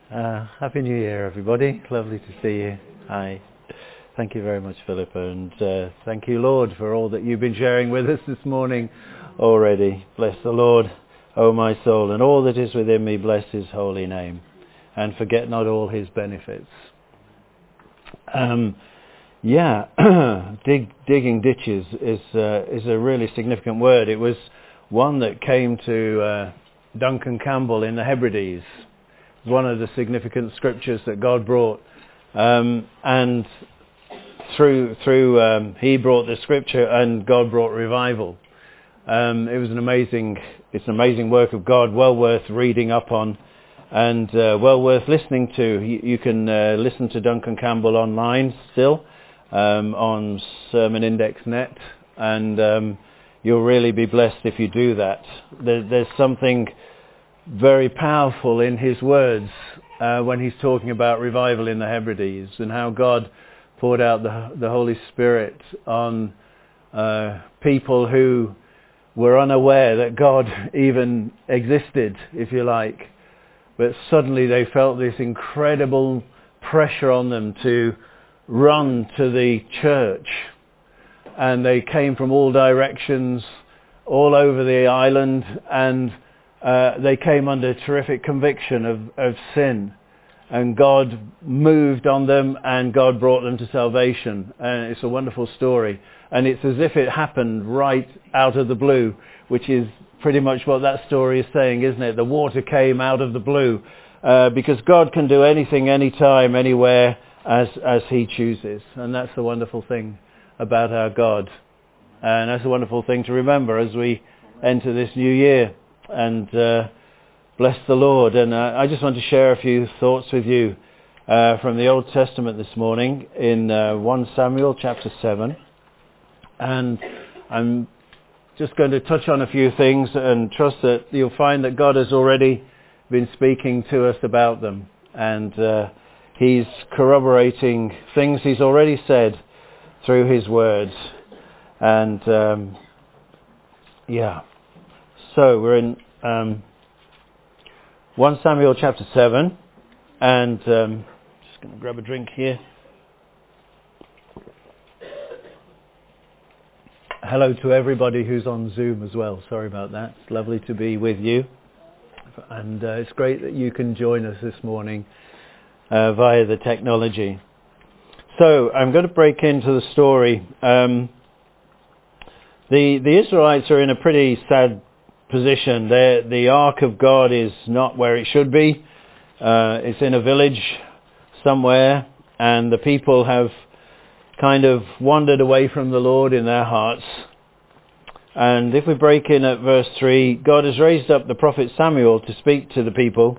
Happy New Year, everybody. Lovely to see you. Hi. Thank you very much, Philippa, and thank you, Lord, for all that you've been sharing with us this morning already. Bless the Lord, O my soul, and all that is within me, bless his holy name, and forget not all his benefits. Digging ditches is a really significant word. It was one that came to Duncan Campbell in the Hebrides. One of the significant scriptures that God brought, and through he brought the scripture, and God brought revival. It's an amazing work of God, well worth reading up on, and well worth listening to. You can listen to Duncan Campbell online still on SermonIndex.net, and you'll really be blessed if you do that. There's something very powerful in his words when he's talking about revival in the Hebrides and how God poured out the Holy Spirit on people who were unaware that God even existed, if you like. But suddenly they felt this incredible pressure on them to run to the church. And they came from all directions, all over the island, and they came under terrific conviction of sin, and God moved on them, and God brought them to salvation. And it's a wonderful story, and it's as if it happened right out of the blue, which is pretty much what that story is saying, isn't it? The water came out of the blue, because God can do anything, anytime, anywhere, as he chooses, and that's the wonderful thing about our God, and that's a wonderful thing to remember as we enter this new year. And bless the Lord. And I just want to share a few thoughts with you from the Old Testament this morning in 1 Samuel chapter 7. And I'm just going to touch on a few things and trust that you'll find that God has already been speaking to us about them. And he's corroborating things he's already said through his words. And So we're in 1 Samuel chapter 7, and just going to grab a drink here. Hello to everybody who's on Zoom as well. Sorry about that. It's lovely to be with you, and it's great that you can join us this morning via the technology. So I'm going to break into the story. The Israelites are in a pretty sad position. The Ark of God is not where it should be. It's in a village somewhere, and the people have kind of wandered away from the Lord in their hearts. And if we break in at verse 3, God has raised up the prophet Samuel to speak to the people.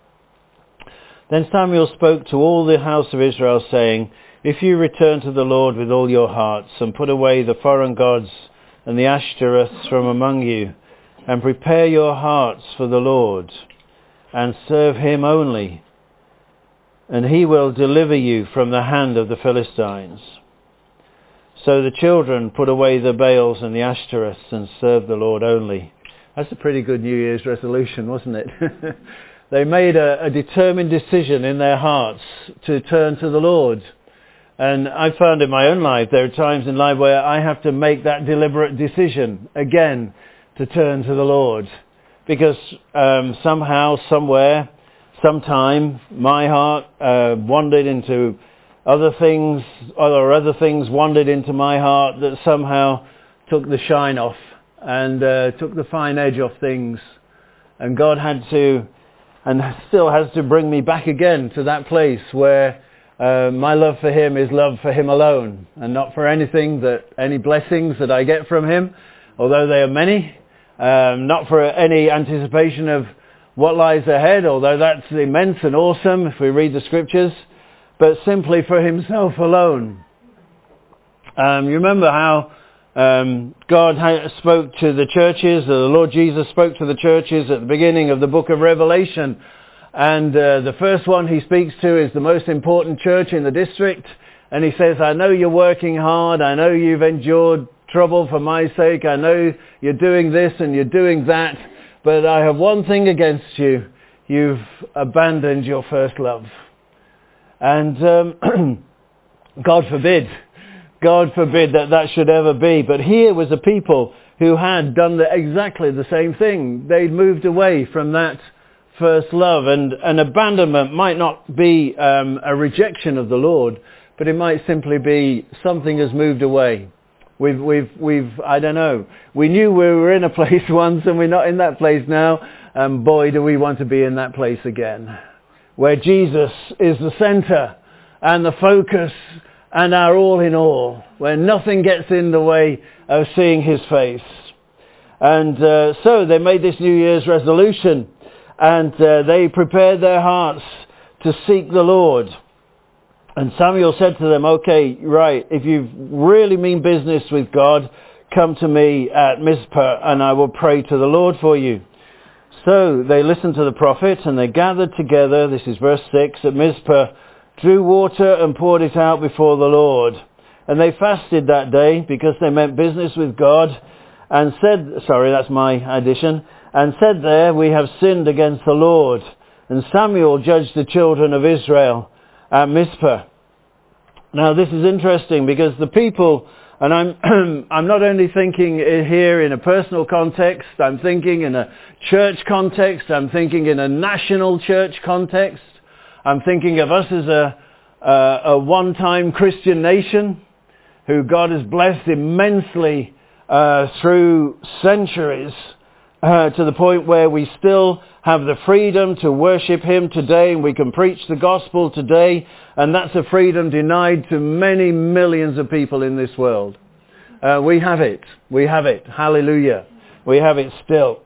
Then Samuel spoke to all the house of Israel, saying, "If you return to the Lord with all your hearts, and put away the foreign gods and the Ashtoreths from among you, and prepare your hearts for the Lord, and serve him only, and he will deliver you from the hand of the Philistines." So the children put away the Baals and the Ashtoreths and served the Lord only. That's a pretty good New Year's resolution, wasn't it? They made a determined decision in their hearts to turn to the Lord. And I found in my own life, there are times in life where I have to make that deliberate decision again to turn to the Lord, because somehow, somewhere, sometime, my heart wandered into other things, or other things wandered into my heart that somehow took the shine off and took the fine edge off things. And God had to, and still has to, bring me back again to that place where my love for him is love for him alone, and not for any blessings that I get from him, although they are many. Not for any anticipation of what lies ahead, although that's immense and awesome if we read the scriptures, but simply for himself alone. You remember how God spoke to the churches, the Lord Jesus spoke to the churches at the beginning of the book of Revelation, and the first one he speaks to is the most important church in the district, and he says, "I know you're working hard, I know you've endured trouble for my sake, I know you're doing this and you're doing that, but I have one thing against you. you've abandoned your first love. And God forbid that should ever be. But here was a people who had done exactly the same thing. They'd moved away from that first love. And an abandonment might not be a rejection of the Lord, but it might simply be something has moved away. We've I don't know. We knew we were in a place once and we're not in that place now. And boy, do we want to be in that place again. Where Jesus is the center and the focus and our all in all. Where nothing gets in the way of seeing his face. And so they made this New Year's resolution. And they prepared their hearts to seek the Lord. And Samuel said to them, okay, right, if you really mean business with God, come to me at Mizpah and I will pray to the Lord for you. So they listened to the prophet and they gathered together, this is verse 6, at Mizpah, drew water and poured it out before the Lord. And they fasted that day because they meant business with God and said, sorry, that's my addition, and said there, we have sinned against the Lord. And Samuel judged the children of Israel at Mizpah. Now this is interesting because the people, and I'm not only thinking here in a personal context, I'm thinking in a church context, I'm thinking in a national church context, I'm thinking of us as a one-time Christian nation who God has blessed immensely through centuries to the point where we still have the freedom to worship him today and we can preach the gospel today, and that's a freedom denied to many millions of people in this world. We have it. Hallelujah. We have it still.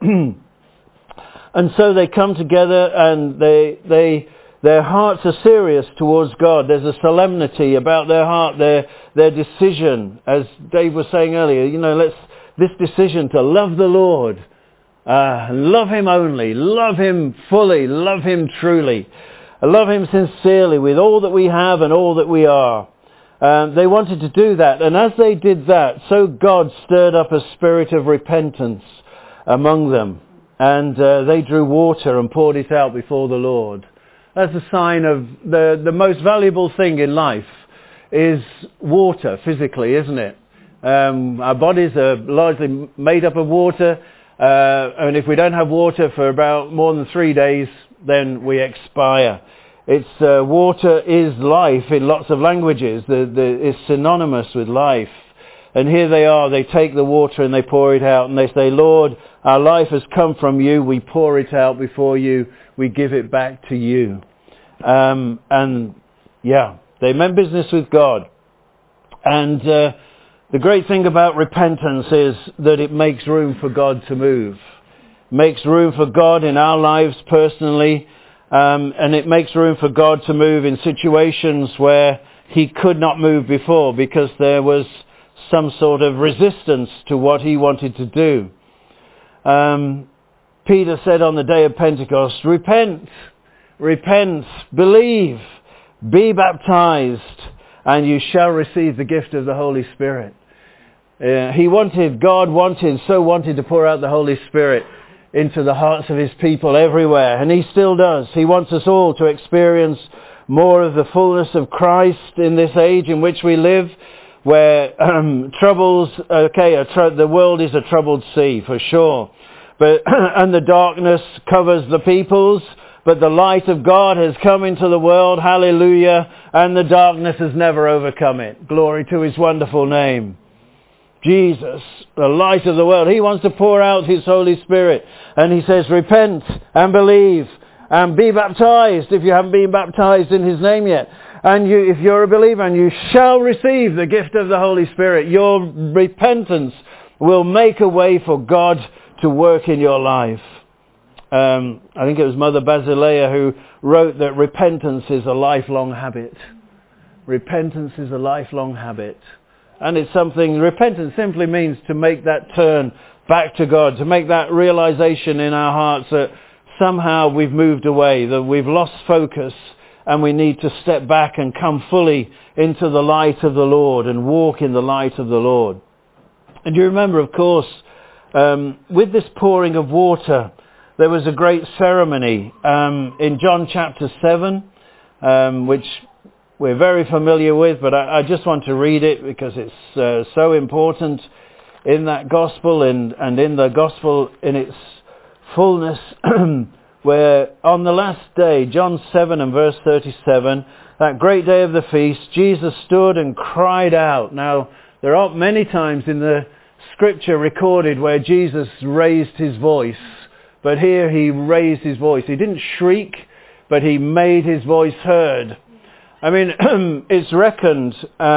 And so they come together and their hearts are serious towards God. There's a solemnity about their heart, their decision. As Dave was saying earlier, this decision to love the Lord, love him only, love him fully, love him truly, love him sincerely with all that we have and all that we are. They wanted to do that, and as they did that, so God stirred up a spirit of repentance among them, and they drew water and poured it out before the Lord. That's a sign of the most valuable thing in life is water physically, isn't it? Our bodies are largely made up of water. And if we don't have water for about more than 3 days, then we expire. Water is life in lots of languages. It's synonymous with life. And here they are, they take the water and they pour it out and they say, Lord, our life has come from you. We pour it out before you. We give it back to you. They meant business with God. And the great thing about repentance is that it makes room for God to move. Makes room for God in our lives personally, and it makes room for God to move in situations where he could not move before because there was some sort of resistance to what he wanted to do. Peter said on the day of Pentecost, repent, believe, be baptized, and you shall receive the gift of the Holy Spirit. God wanted to pour out the Holy Spirit into the hearts of his people everywhere, and he still does. He wants us all to experience more of the fullness of Christ in this age in which we live, where the world is a troubled sea for sure, and the darkness covers the peoples, but the light of God has come into the world, hallelujah, and the darkness has never overcome it. Glory to his wonderful name. Jesus, the light of the world. He wants to pour out his Holy Spirit. And he says, repent and believe and be baptized if you haven't been baptized in his name yet. And if you're a believer, and you shall receive the gift of the Holy Spirit. Your repentance will make a way for God to work in your life. I think it was Mother Basilea who wrote that repentance is a lifelong habit. Repentance is a lifelong habit. And it's repentance simply means to make that turn back to God, to make that realization in our hearts that somehow we've moved away, that we've lost focus, and we need to step back and come fully into the light of the Lord and walk in the light of the Lord. And you remember, of course, with this pouring of water, there was a great ceremony in John chapter 7, which we're very familiar with, but I just want to read it because it's so important in that gospel and in the gospel in its fullness, where on the last day, John 7 and verse 37, that great day of the feast, Jesus stood and cried out. Now, there aren't many times in the scripture recorded where Jesus raised his voice, but here he raised his voice. He didn't shriek, but he made his voice heard. I mean, it's reckoned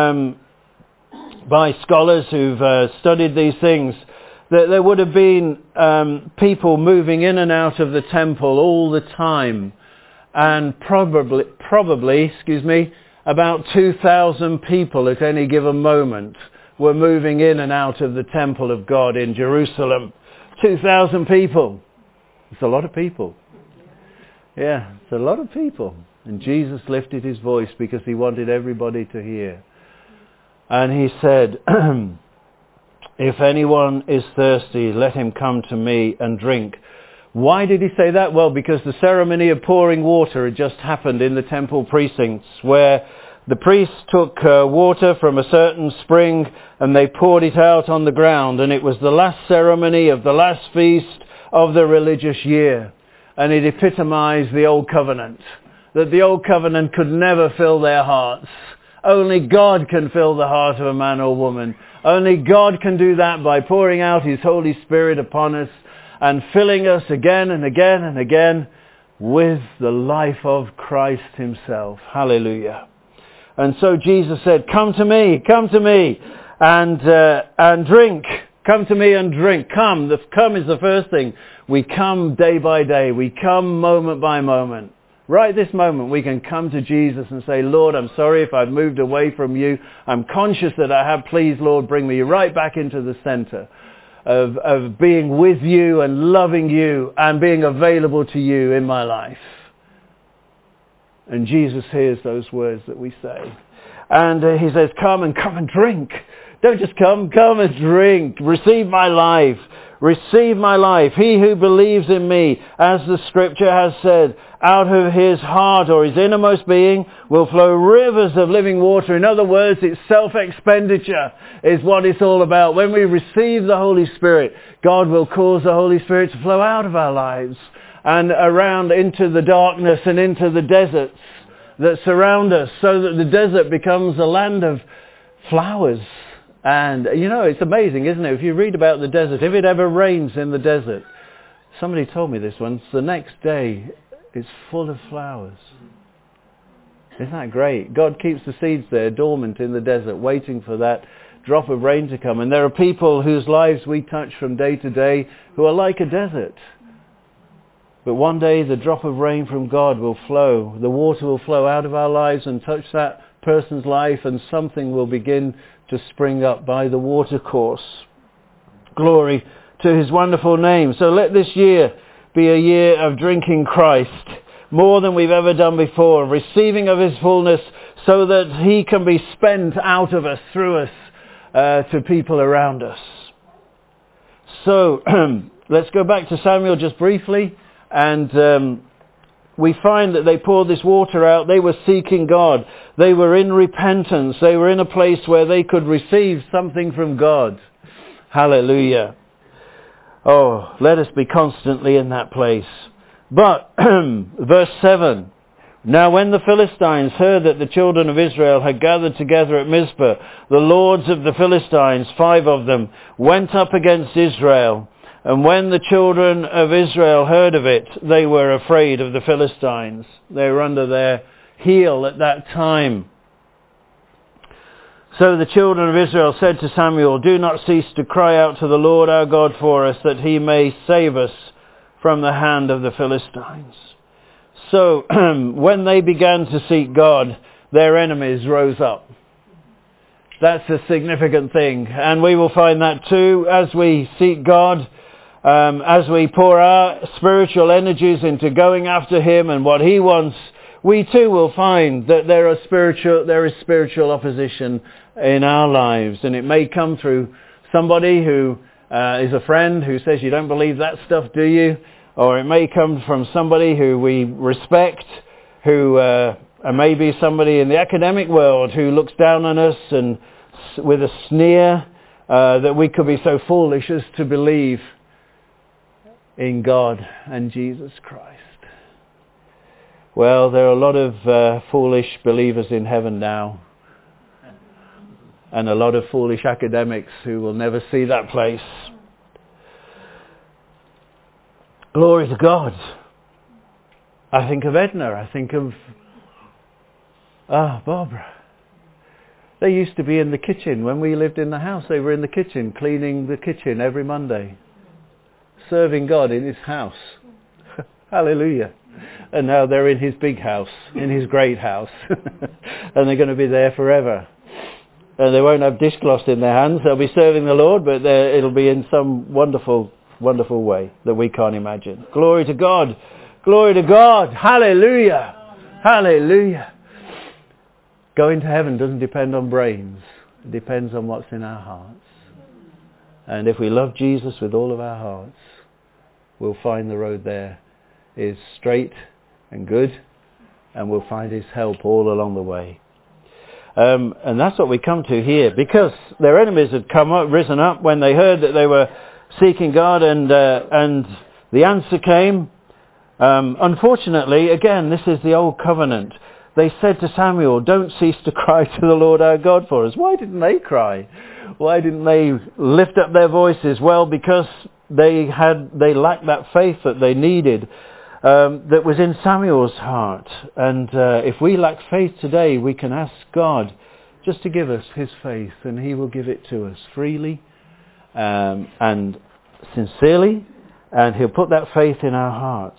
by scholars who've studied these things that there would have been people moving in and out of the temple all the time, and probably, about 2,000 people at any given moment were moving in and out of the temple of God in Jerusalem. 2,000 people. It's a lot of people. Yeah, it's a lot of people. And Jesus lifted his voice because he wanted everybody to hear. And he said, if anyone is thirsty, let him come to me and drink. Why did he say that? Well, because the ceremony of pouring water had just happened in the temple precincts, where the priests took water from a certain spring and they poured it out on the ground, and it was the last ceremony of the last feast of the religious year. And it epitomized the old covenant, that the old covenant could never fill their hearts. Only God can fill the heart of a man or woman. Only God can do that by pouring out his Holy Spirit upon us and filling us again and again and again with the life of Christ himself. Hallelujah. And so Jesus said, come to me and drink. Come to me and drink. Come. The come is the first thing. We come day by day. We come moment by moment. Right this moment we can come to Jesus and say, Lord, I'm sorry if I've moved away from you. I'm conscious that I have. Please, Lord, bring me right back into the center of being with you and loving you and being available to you in my life. And Jesus hears those words that we say. And he says, come and drink. Don't just come and drink. Receive my life. Receive my life. He who believes in me, as the scripture has said, out of his heart or his innermost being will flow rivers of living water. In other words, it's self-expenditure is what it's all about. When we receive the Holy Spirit, God will cause the Holy Spirit to flow out of our lives and around into the darkness and into the deserts that surround us, so that the desert becomes a land of flowers. And, you know, it's amazing, isn't it? If you read about the desert, if it ever rains in the desert, somebody told me this once, the next day it's full of flowers. Isn't that great? God keeps the seeds there dormant in the desert, waiting for that drop of rain to come. And there are people whose lives we touch from day to day who are like a desert. But one day the drop of rain from God will flow. The water will flow out of our lives and touch that person's life, and something will begin to spring up by the water course. Glory to his wonderful name. So let this year be a year of drinking Christ more than we've ever done before, receiving of his fullness so that he can be spent out of us, through us, to people around us. So let's go back to Samuel just briefly, and we find that they poured this water out. They were seeking God. They were in repentance. They were in a place where they could receive something from God. Hallelujah. Oh, let us be constantly in that place. But, verse 7, now when the Philistines heard that the children of Israel had gathered together at Mizpah, the lords of the Philistines, 5 of them, went up against Israel. And when the children of Israel heard of it, they were afraid of the Philistines. They were under their heel at that time. So the children of Israel said to Samuel, do not cease to cry out to the Lord our God for us, that he may save us from the hand of the Philistines. So when they began to seek God, their enemies rose up. That's a significant thing. And we will find that too as we seek God. As we pour our spiritual energies into going after him and what he wants, we too will find that there is spiritual opposition in our lives. And it may come through somebody who is a friend who says, you don't believe that stuff, do you? or it may come from somebody who we respect, who maybe somebody in the academic world who looks down on us and with a sneer that we could be so foolish as to believe in God and Jesus Christ. Well, there are a lot of foolish believers in heaven now, and a lot of foolish academics who will never see that place. Glory to God. I think of Edna. I think of Barbara. They used to be in the kitchen. When we lived in the house, they were in the kitchen, cleaning the kitchen every Monday, serving God in his house. Hallelujah. And now they're in his big house, in his great house. And they're going to be there forever. And they won't have dishcloths in their hands. They'll be serving the Lord, but it'll be in some wonderful, wonderful way that we can't imagine. Glory to God. Glory to God. Hallelujah. Hallelujah. Going to heaven doesn't depend on brains. It depends on what's in our hearts. And if we love Jesus with all of our hearts, we'll find the road there is straight and good, and we'll find his help all along the way. And that's what we come to here, because their enemies had risen up when they heard that they were seeking God, and the answer came. Unfortunately, again, this is the old covenant. They said to Samuel, "Don't cease to cry to the Lord our God for us." Why didn't they cry? Why didn't they lift up their voices? Well, because they lacked that faith that they needed, that was in Samuel's heart. And if we lack faith today, we can ask God just to give us his faith, and he will give it to us freely and sincerely, and he'll put that faith in our hearts.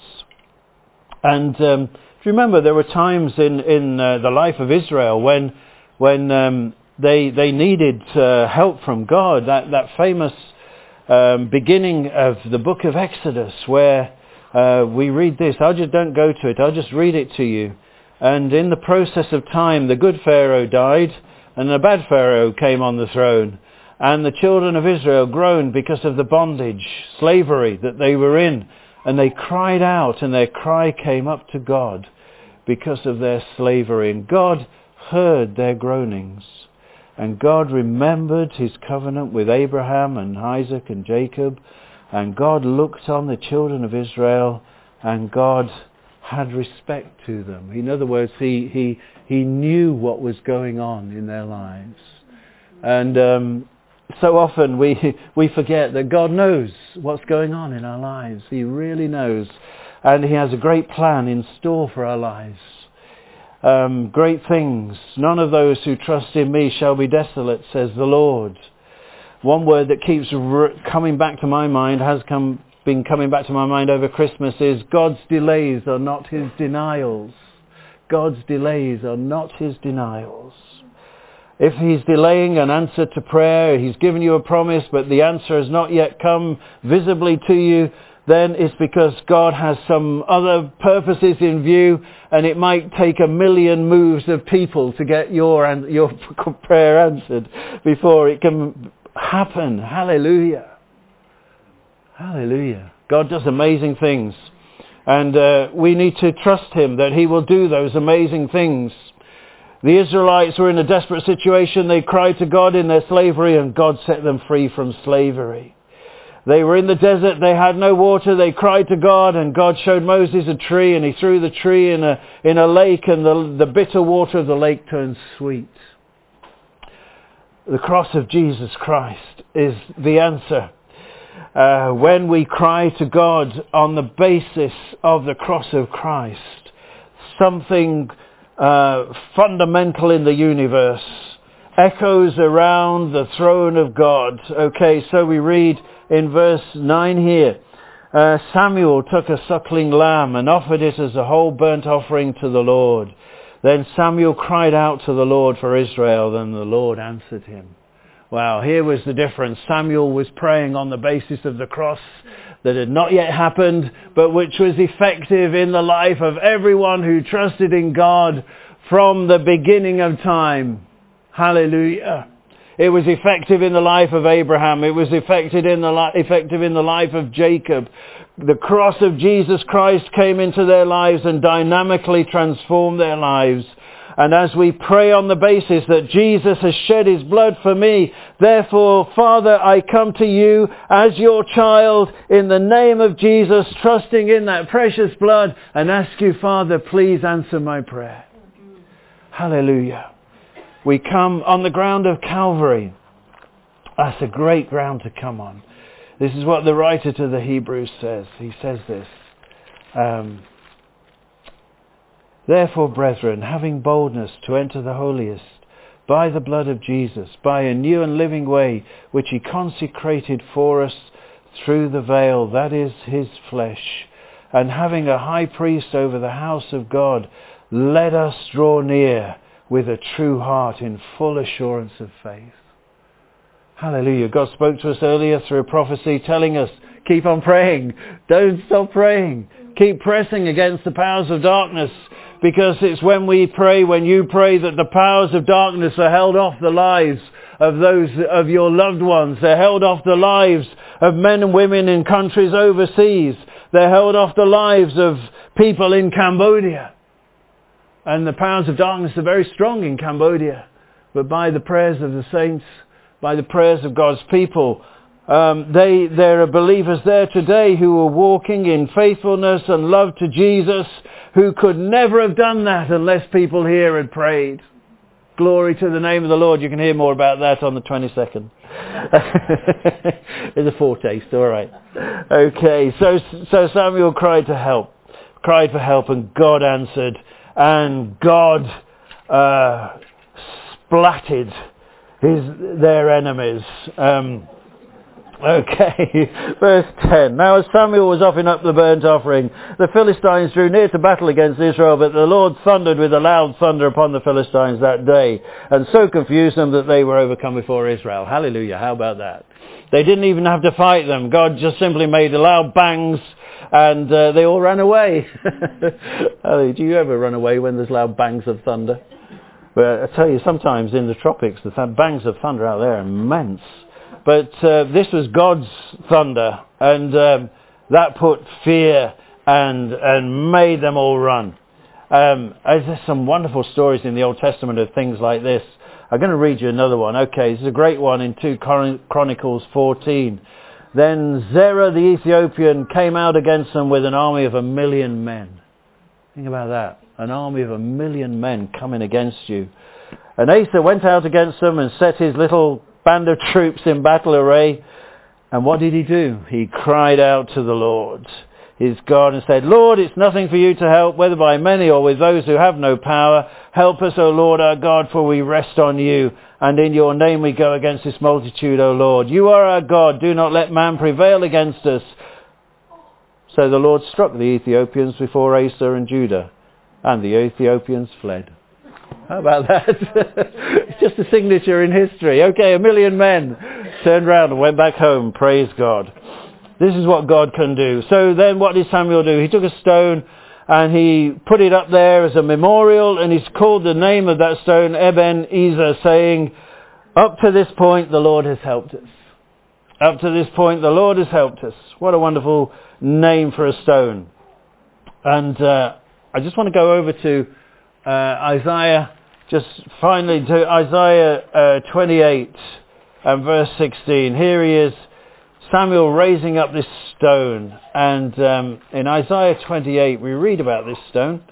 And if you remember, there were times in the life of Israel when they needed help from God. That famous beginning of the book of Exodus, where we read this. Don't go to it. I'll just read it to you. And in the process of time, the good Pharaoh died, and the bad Pharaoh came on the throne. And the children of Israel groaned because of the bondage, slavery that they were in. And they cried out, and their cry came up to God because of their slavery. And God heard their groanings. And God remembered his covenant with Abraham and Isaac and Jacob. And God looked on the children of Israel, and God had respect to them. In other words, he knew what was going on in their lives. And so often we forget that God knows what's going on in our lives. He really knows. And he has a great plan in store for our lives. Great things. None of those who trust in me shall be desolate, says the Lord. One word that keeps coming back to my mind, been coming back to my mind over Christmas, is God's delays are not his denials. God's delays are not his denials. If he's delaying an answer to prayer, he's given you a promise, but the answer has not yet come visibly to you, then it's because God has some other purposes in view, and it might take 1,000,000 moves of people to get your prayer answered before it can happen. Hallelujah. Hallelujah. God does amazing things, and we need to trust him that he will do those amazing things. The Israelites were in a desperate situation. They cried to God in their slavery, and God set them free from slavery. They were in the desert. They had no water. They cried to God, and God showed Moses a tree, and he threw the tree in a lake, and the bitter water of the lake turned sweet. The cross of Jesus Christ is the answer. When we cry to God on the basis of the cross of Christ, something fundamental in the universe echoes around the throne of God. Okay, so we read in verse 9 here, Samuel took a suckling lamb and offered it as a whole burnt offering to the Lord. Then Samuel cried out to the Lord for Israel, and the Lord answered him. Wow, here was the difference. Samuel was praying on the basis of the cross that had not yet happened, but which was effective in the life of everyone who trusted in God from the beginning of time. Hallelujah. It was effective in the life of Abraham. It was effective in the life of Jacob. The cross of Jesus Christ came into their lives and dynamically transformed their lives. And as we pray on the basis that Jesus has shed his blood for me, therefore, Father, I come to you as your child in the name of Jesus, trusting in that precious blood, and ask you, Father, please answer my prayer. Hallelujah. We come on the ground of Calvary. That's a great ground to come on. This is what the writer to the Hebrews says. He says this. Therefore, brethren, having boldness to enter the holiest by the blood of Jesus, by a new and living way, which he consecrated for us through the veil, that is his flesh, and having a high priest over the house of God, let us draw near with a true heart in full assurance of faith. Hallelujah. God spoke to us earlier through a prophecy telling us, keep on praying. Don't stop praying. Keep pressing against the powers of darkness, because it's when we pray, when you pray, that the powers of darkness are held off the lives of those of your loved ones. They're held off the lives of men and women in countries overseas. They're held off the lives of people in Cambodia. And the powers of darkness are very strong in Cambodia. But by the prayers of the saints, by the prayers of God's people, there are believers there today who are walking in faithfulness and love to Jesus, who could never have done that unless people here had prayed. Glory to the name of the Lord. You can hear more about that on the 22nd. It's a foretaste, all right. Okay, so Samuel cried for help, and God answered, and God splatted their enemies. Okay, verse 10. Now as Samuel was offering up the burnt offering, the Philistines drew near to battle against Israel, but the Lord thundered with a loud thunder upon the Philistines that day, and so confused them that they were overcome before Israel. Hallelujah, how about that? They didn't even have to fight them. God just simply made loud bangs, and they all ran away. Do you ever run away when there's loud bangs of thunder? But I tell you, sometimes in the tropics, the bangs of thunder out there are immense. But this was God's thunder, and that put fear and made them all run. There's some wonderful stories in the Old Testament of things like this. I'm going to read you another one. Okay, this is a great one in 2 Chronicles 14. Then Zerah the Ethiopian came out against them with an army of 1,000,000 men. Think about that. An army of 1,000,000 men coming against you. And Asa went out against them and set his little band of troops in battle array. And what did he do? He cried out to the Lord, his God, and said, Lord, it's nothing for you to help, whether by many or with those who have no power. Help us, O Lord our God, for we rest on you. And in your name we go against this multitude, O Lord. You are our God. Do not let man prevail against us. So the Lord struck the Ethiopians before Asa and Judah, and the Ethiopians fled. How about that? It's just a signature in history. Okay, 1,000,000 men turned round and went back home. Praise God. This is what God can do. So then what did Samuel do? He took a stone and he put it up there as a memorial, and he's called the name of that stone Ebenezer, saying, up to this point the Lord has helped us. Up to this point the Lord has helped us. What a wonderful name for a stone. And I just want to go over to Isaiah, just finally to Isaiah 28 and verse 16. Here he is, Samuel raising up this stone. And in Isaiah 28 we read about this stone.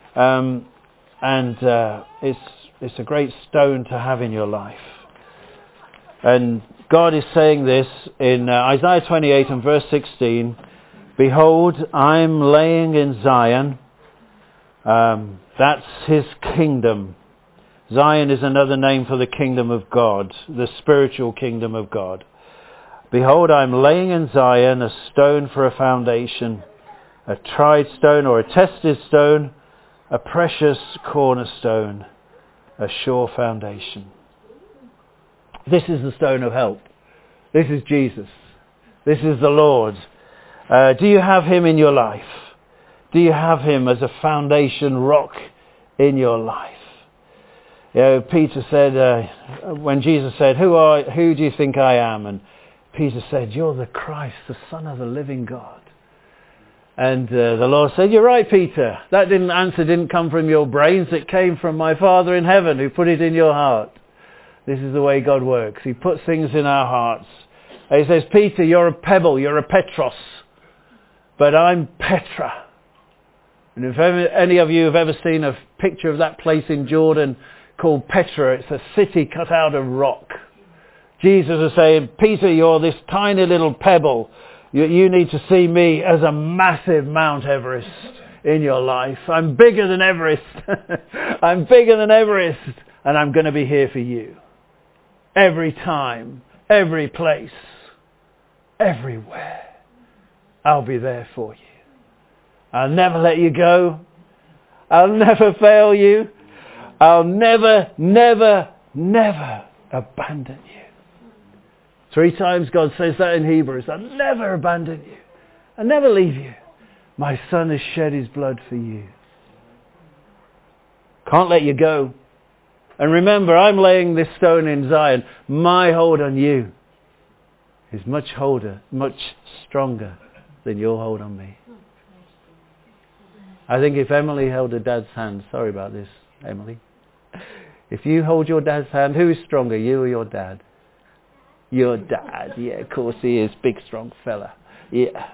It's a great stone to have in your life. And God is saying this in Isaiah 28 and verse 16. Behold, I'm laying in Zion. That's his kingdom. Zion is another name for the kingdom of God, the spiritual kingdom of God. Behold, I'm laying in Zion a stone for a foundation, a tried stone or a tested stone, a precious cornerstone, a sure foundation. This is the stone of help. This is Jesus. This is the Lord. Do you have him in your life? Do you have him as a foundation rock in your life? Peter said, when Jesus said, who do you think I am? And Peter said, you're the Christ, the Son of the living God. And the Lord said, you're right, Peter. That answer didn't come from your brains. It came from my Father in heaven who put it in your heart. This is the way God works. He puts things in our hearts. And he says, Peter, you're a pebble, you're a Petros. But I'm Petra. And if any of you have ever seen a picture of that place in Jordan called Petra, it's a city cut out of rock. Jesus is saying, Peter, you're this tiny little pebble. You need to see me as a massive Mount Everest in your life. I'm bigger than Everest. I'm bigger than Everest. And I'm going to be here for you. Every time, every place, everywhere. I'll be there for you. I'll never let you go. I'll never fail you. I'll never, never, never abandon you. 3 times God says that in Hebrews. I'll never abandon you. I'll never leave you. My Son has shed his blood for you. Can't let you go. And remember, I'm laying this stone in Zion. My hold on you is much stronger than your hold on me. I think if Emily held her dad's hand, sorry about this, Emily. If you hold your dad's hand, who is stronger, you or your dad? Your dad, yeah, of course he is. Big, strong fella. Yeah.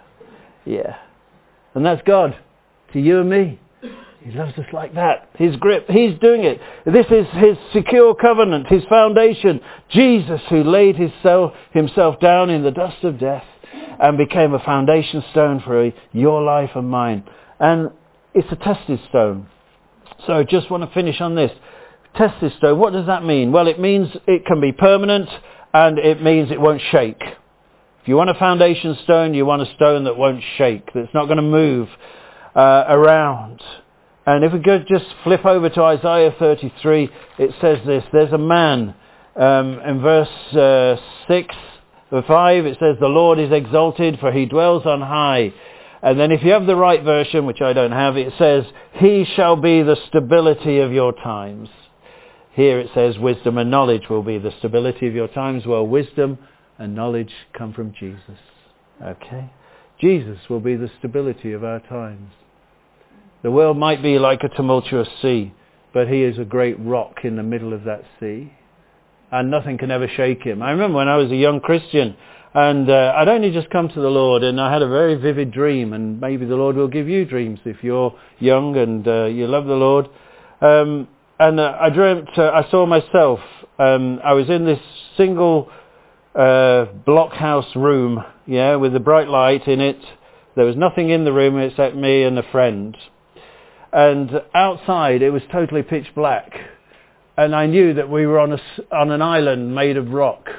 And that's God to you and me. He loves us like that. His grip, he's doing it. This is his secure covenant, his foundation. Jesus, who laid himself down in the dust of death and became a foundation stone for your life and mine. And it's a tested stone. So I just want to finish on this. Tested stone, what does that mean? Well, it means it can be permanent. And it means it won't shake. If you want a foundation stone, you want a stone that won't shake, that's not going to move around. And if we could just flip over to Isaiah 33, it says this. There's a man, in verse 6 or 5, it says, the Lord is exalted, for he dwells on high. And then if you have the right version, which I don't have, it says, he shall be the stability of your times. Here it says wisdom and knowledge will be the stability of your times. Well, wisdom and knowledge come from Jesus. Okay? Jesus will be the stability of our times. The world might be like a tumultuous sea, but he is a great rock in the middle of that sea. And nothing can ever shake him. I remember when I was a young Christian and I'd only just come to the Lord and I had a very vivid dream, and maybe the Lord will give you dreams if you're young and you love the Lord. And I dreamt, I saw myself, I was in this single blockhouse room, with a bright light in it. There was nothing in the room except me and a friend. And outside it was totally pitch black. And I knew that we were on an island made of rock.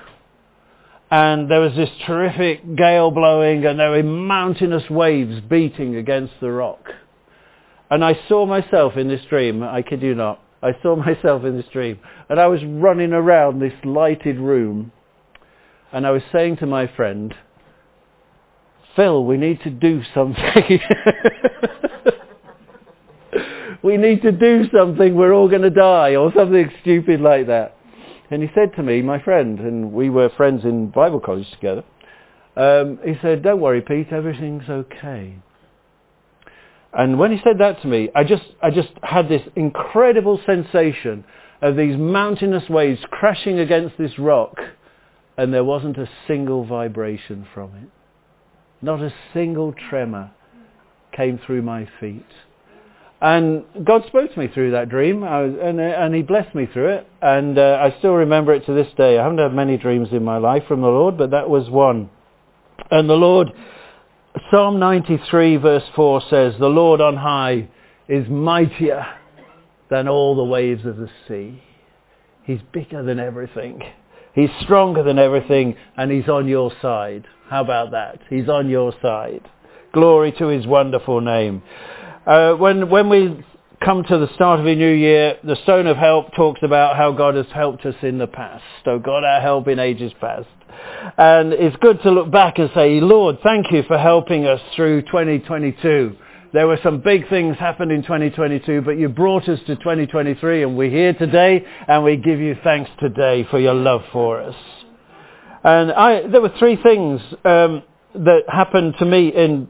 And there was this terrific gale blowing and there were mountainous waves beating against the rock. And I saw myself in this dream, I kid you not. I saw myself in this dream, and I was running around this lighted room, and I was saying to my friend, Phil, we need to do something. We need to do something, we're all going to die, or something stupid like that. And he said to me, my friend, and we were friends in Bible college together, he said, don't worry, Pete, everything's okay. And when he said that to me, I just had this incredible sensation of these mountainous waves crashing against this rock, and there wasn't a single vibration from it. Not a single tremor came through my feet. And God spoke to me through that dream, and he blessed me through it, and I still remember it to this day. I haven't had many dreams in my life from the Lord, but that was one. And the Lord... Psalm 93 verse 4 says, the Lord on high is mightier than all the waves of the sea. He's bigger than everything. He's stronger than everything, and he's on your side. How about that? He's on your side. Glory to his wonderful name. When we come to the start of a new year, the Stone of Help talks about how God has helped us in the past. Oh God, our help in ages past. And it's good to look back and say, Lord, thank you for helping us through 2022. There were some big things happened in 2022, but you brought us to 2023, and we're here today, and we give you thanks today for your love for us. And there were three things that happened to me in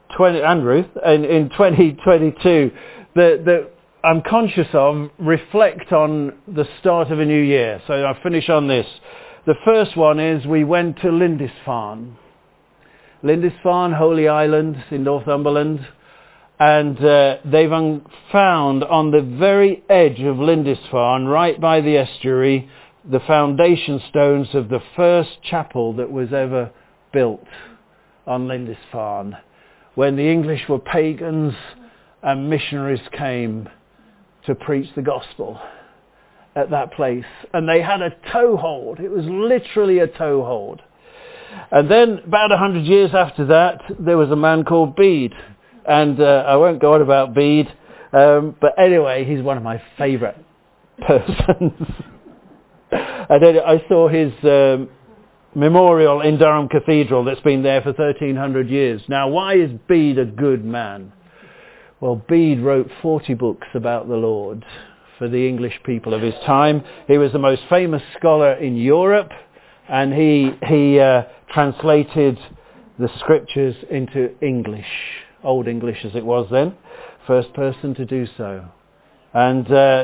2022 that I'm conscious of, reflect on the start of a new year. So I'll finish on this. The first one is we went to Lindisfarne. Lindisfarne, Holy Island in Northumberland. And they've found on the very edge of Lindisfarne, right by the estuary, the foundation stones of the first chapel that was ever built on Lindisfarne, when the English were pagans and missionaries came to preach the gospel at that place. And they had a toehold. It was literally a toehold. And then about 100 years after that, there was a man called Bede. And I won't go on about Bede, but anyway, he's one of my favourite persons. And then I saw his memorial in Durham Cathedral that's been there for 1300 years. Now, why is Bede a good man? Well, Bede wrote 40 books about the Lord for the English people of his time. He was the most famous scholar in Europe, and he translated the scriptures into English, Old English as it was then, first person to do so. And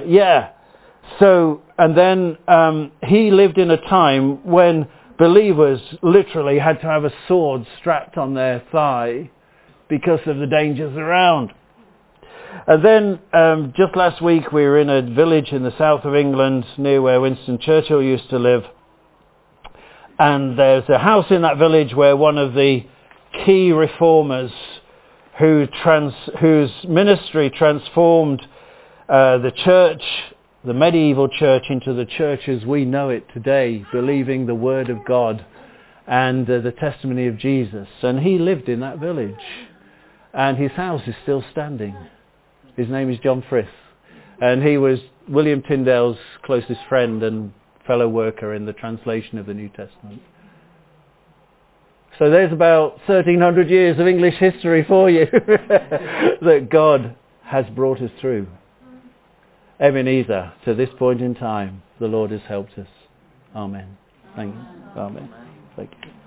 and then he lived in a time when believers literally had to have a sword strapped on their thigh because of the dangers around. And then just last week we were in a village in the south of England near where Winston Churchill used to live. And there's a house in that village where one of the key reformers whose ministry transformed the church, the medieval church, into the church as we know it today, believing the word of God and the testimony of Jesus. And he lived in that village. And his house is still standing. His name is John Frith. And he was William Tyndale's closest friend and fellow worker in the translation of the New Testament. So there's about 1300 years of English history for you that God has brought us through. Ebenezer, to this point in time, the Lord has helped us. Amen. Thank you. Amen. Thank you.